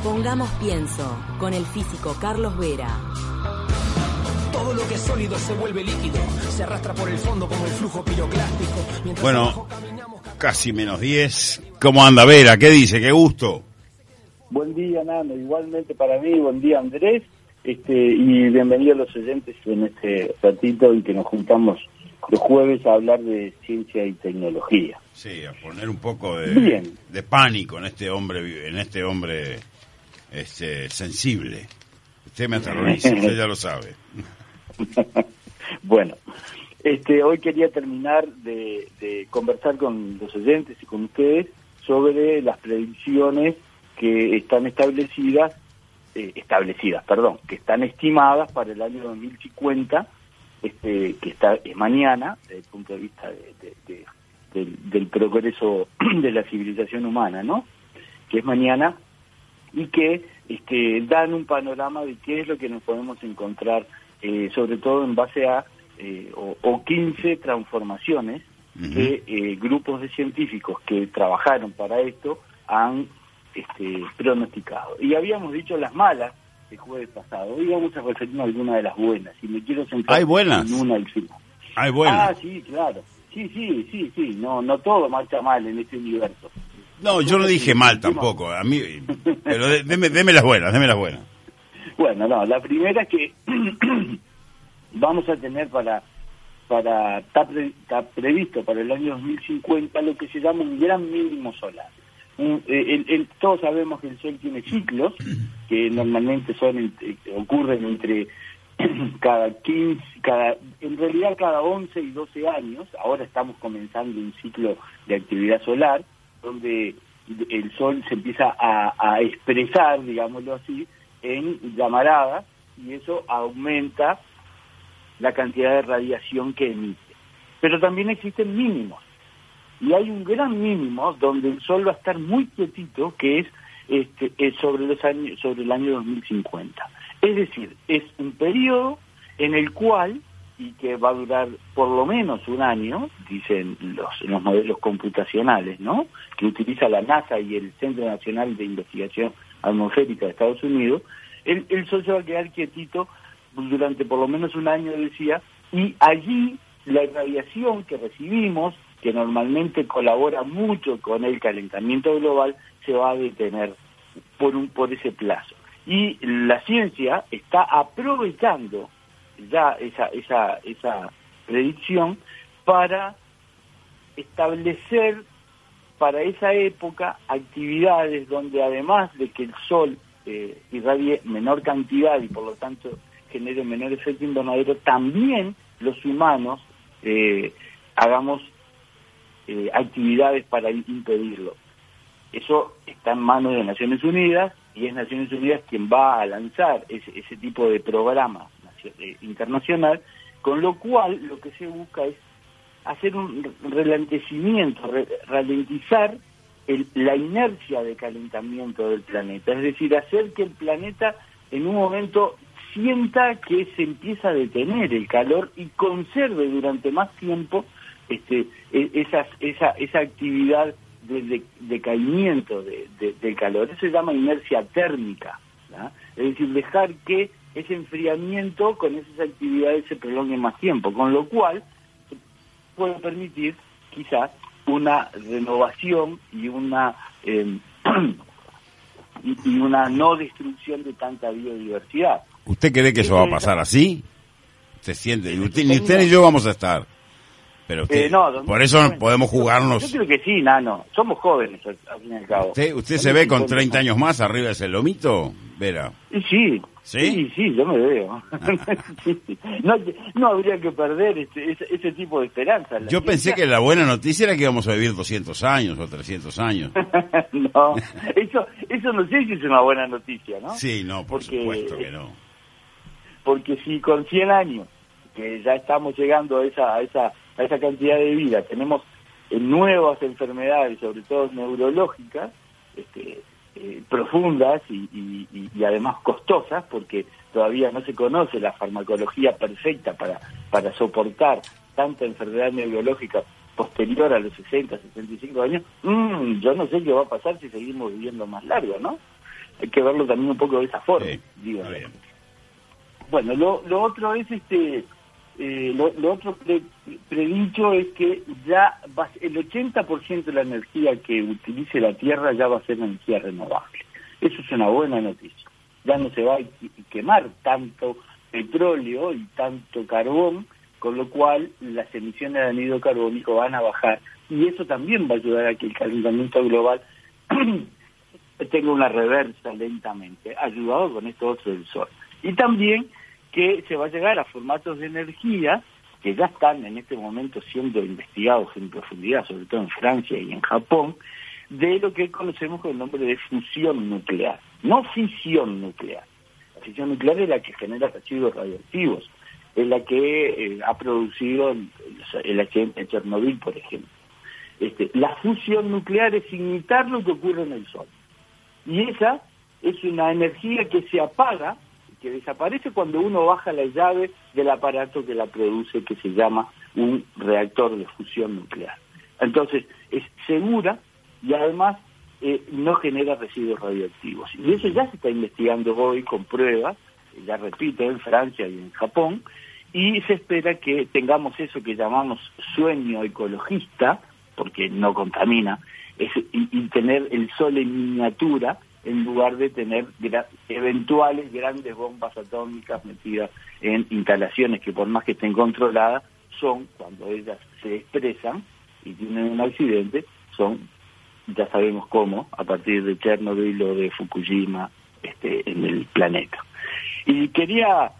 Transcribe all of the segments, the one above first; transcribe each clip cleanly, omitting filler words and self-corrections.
Pongamos Pienso, con el físico Carlos Vera. Todo lo que es sólido se vuelve líquido, se arrastra por el fondo como el flujo piroclástico. Bueno, casi menos 10. ¿Cómo anda Vera? ¿Qué dice? ¡Qué gusto! Buen día, Nano. Igualmente para mí, buen día, Andrés. Y bienvenidos los oyentes en este ratito en que nos juntamos los jueves a hablar de ciencia y tecnología. Sí, a poner un poco de pánico en este hombre sensible. Usted me aterroriza, usted ya lo sabe. Bueno, hoy quería terminar de conversar con los oyentes y con ustedes sobre las predicciones que están que están estimadas para el año 2050, que es mañana, desde el punto de vista del progreso de la civilización humana, ¿no? Que es mañana y que dan un panorama de qué es lo que nos podemos encontrar, sobre todo en base a 15 transformaciones que grupos de científicos que trabajaron para esto han pronosticado. Y habíamos dicho las malas el jueves pasado. Hoy vamos a referirnos a alguna de las buenas, y me quiero centrar en una al final. ¿Hay buenas? Ah, sí, claro. Sí. No todo marcha mal en este universo. No, yo no dije mal tampoco, a mí, pero deme las buenas. Bueno, no, la primera es que vamos a tener está previsto para el año 2050 lo que se llama un gran mínimo solar. Todos sabemos que el Sol tiene ciclos que normalmente ocurren entre cada 11 y 12 años. Ahora estamos comenzando un ciclo de actividad solar donde el Sol se empieza a expresar, digámoslo así, en llamaradas, y eso aumenta la cantidad de radiación que emite. Pero también existen mínimos. Y hay un gran mínimo donde el Sol va a estar muy quietito, que es sobre el año 2050. Es decir, es un periodo en el cual, y que va a durar por lo menos un año, dicen los modelos computacionales, ¿no?, que utiliza la NASA y el Centro Nacional de Investigación Atmosférica de Estados Unidos, el Sol se va a quedar quietito durante por lo menos un año, decía, y allí la radiación que recibimos, que normalmente colabora mucho con el calentamiento global, se va a detener por ese plazo. Y la ciencia está aprovechando ya esa predicción para establecer para esa época actividades donde, además de que el Sol irradie menor cantidad y por lo tanto genere menor efecto invernadero, también los humanos hagamos actividades para impedirlo. Eso está en manos de Naciones Unidas, y es Naciones Unidas quien va a lanzar ese tipo de programa internacional, con lo cual lo que se busca es hacer un ralentizar la inercia de calentamiento del planeta, es decir, hacer que el planeta en un momento sienta que se empieza a detener el calor y conserve durante más tiempo esa actividad de decaimiento del calor. Eso se llama inercia térmica, ¿no? Es decir, dejar que ese enfriamiento con esas actividades se prolongue más tiempo, con lo cual puede permitir quizás una renovación y una no destrucción de tanta biodiversidad. ¿Usted cree que eso va a pasar así? ¿Se siente? Ni usted ni yo vamos a estar. Pero usted, por eso podemos jugarnos. Yo creo que sí, Nano. Somos jóvenes, al fin y al cabo. ¿Usted se ve con 30 años más arriba de ese lomito, Vera? Sí. ¿Sí? Sí, yo me veo. No habría que perder ese tipo de esperanza. Yo pensé que la buena noticia era que íbamos a vivir 200 años o 300 años. No, eso no sé si es una buena noticia, ¿no? Sí, no, por supuesto que no. Porque si con 100 años, que ya estamos llegando a esa cantidad de vida, tenemos nuevas enfermedades, sobre todo neurológicas, profundas y además costosas, porque todavía no se conoce la farmacología perfecta para soportar tanta enfermedad neurológica posterior a los 60, 65 años. Yo no sé qué va a pasar si seguimos viviendo más largo, ¿no? Hay que verlo también un poco de esa forma. Sí, digo. está bien. Bueno, lo otro es lo otro predicho es que ya el 80% de la energía que utilice la Tierra ya va a ser energía renovable. Eso es una buena noticia. Ya no se va a quemar tanto petróleo y tanto carbón, con lo cual las emisiones de anhídrido carbónico van a bajar, y eso también va a ayudar a que el calentamiento global tenga una reversa lentamente, ayudado con esto otro del sol. Y también que se va a llegar a formatos de energía que ya están en este momento siendo investigados en profundidad, sobre todo en Francia y en Japón, de lo que conocemos con el nombre de fusión nuclear, no fisión nuclear. La fisión nuclear es la que genera residuos radioactivos, es la que ha producido el accidente de Chernobyl, por ejemplo. La fusión nuclear es imitar lo que ocurre en el Sol. Y esa es una energía que se apaga, que desaparece cuando uno baja la llave del aparato que la produce, que se llama un reactor de fusión nuclear. Entonces, es segura y además no genera residuos radioactivos. Y eso ya se está investigando hoy con pruebas, ya repito, en Francia y en Japón, y se espera que tengamos eso que llamamos sueño ecologista, porque no contamina, y tener el Sol en miniatura, en lugar de tener eventuales grandes bombas atómicas metidas en instalaciones que por más que estén controladas, son, cuando ellas se expresan y tienen un accidente, son, ya sabemos cómo, a partir de Chernobyl o de Fukushima en el planeta. Y quería,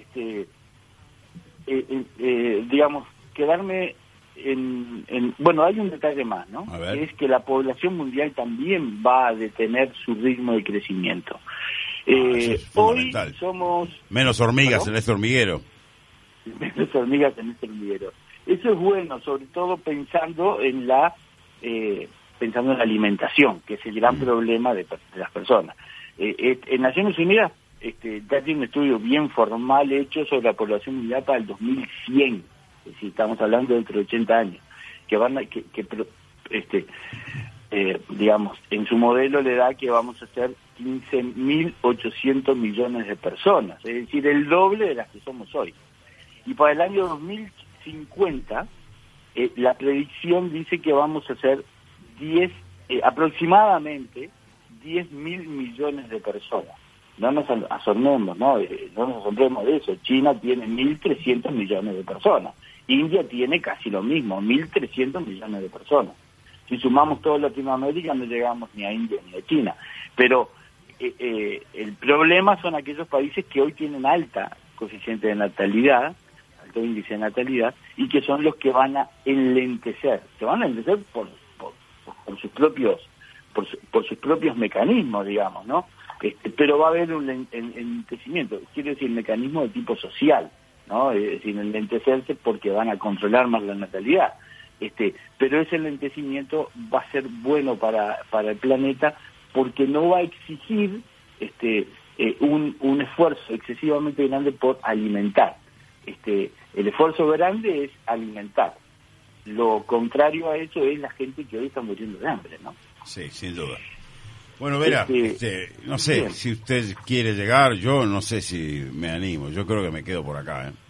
digamos, quedarme bueno, hay un detalle más, ¿no? Que es que la población mundial también va a detener su ritmo de crecimiento. Hoy somos... Menos hormigas en este hormiguero. Menos hormigas en este hormiguero. Eso es bueno, sobre todo pensando en la alimentación, que es el gran problema de las personas. En Naciones Unidas ya tiene un estudio bien formal hecho sobre la población mundial para el 2100. Es decir, estamos hablando de entre 80 años, que van a, digamos, en su modelo le da que vamos a ser 15.800 millones de personas, es decir, el doble de las que somos hoy. Y para el año 2050, la predicción dice que vamos a ser aproximadamente 10.000 millones de personas. No nos asombremos, no nos asombremos de eso. China tiene 1.300 millones de personas. India tiene casi lo mismo, 1.300 millones de personas. Si sumamos toda Latinoamérica no llegamos ni a India ni a China. Pero el problema son aquellos países que hoy tienen alta coeficiente de natalidad, alto índice de natalidad, y que son los que van a enlentecer. Se van a enlentecer por sus propios mecanismos, digamos, ¿no? Pero va a haber un enlentecimiento, quiere decir mecanismo de tipo social, ¿no? Es decir, enlentecerse porque van a controlar más la natalidad. Pero ese enlentecimiento va a ser bueno para el planeta porque no va a exigir un esfuerzo excesivamente grande por alimentar. El esfuerzo grande es alimentar. Lo contrario a eso es la gente que hoy está muriendo de hambre, ¿no? Sí, sin duda. Bueno, Vera, no sé, bien. Si usted quiere llegar, yo no sé si me animo. Yo creo que me quedo por acá, ¿eh?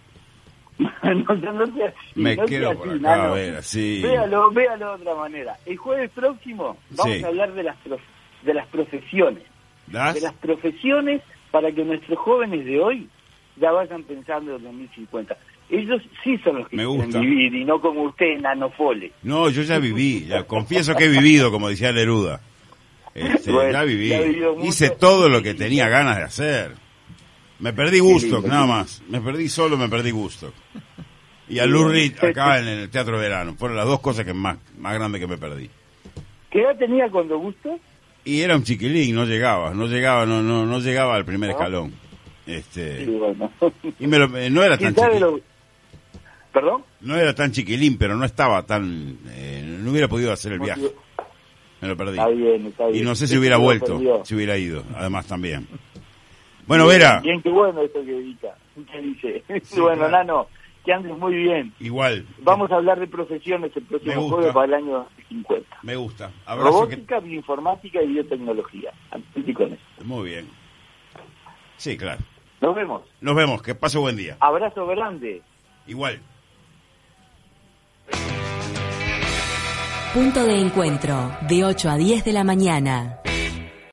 Me quedo por acá, Vera, sí. Véalo de otra manera. El jueves próximo vamos a hablar de las profesiones. De las profesiones para que nuestros jóvenes de hoy ya vayan pensando en 2050. Ellos sí son los que quieren vivir y no como usted, nanofole. No, yo ya viví, confieso que he vivido, como decía Neruda. Bueno, ya viví, hice todo lo que tenía ganas de hacer. Me perdí Woodstock, nada más. Me perdí Woodstock. Y a Lou Reed acá en el Teatro de Verano. Fueron las dos cosas que más grandes que me perdí. ¿Qué edad tenía cuando Woodstock? Y era un chiquilín, no llegaba al primer escalón. Sí, bueno. Y no era tan chiquilín. ¿Perdón? No era tan chiquilín, pero no estaba tan... no hubiera podido hacer el viaje. Me lo perdí. Está bien. Y no sé si hubiera vuelto, si hubiera ido, además también. Bueno, Vera. Bien, qué bueno esto que dice. Sí, bueno, Nano, que andes muy bien. Igual. Vamos a hablar de profesiones el próximo jueves para el año 50. Me gusta. Robótica, bioinformática y biotecnología. Atenti con eso. Muy bien. Sí, claro. Nos vemos. Nos vemos, que pase buen día. Abrazo grande. Igual. Punto de encuentro, de 8 a 10 de la mañana.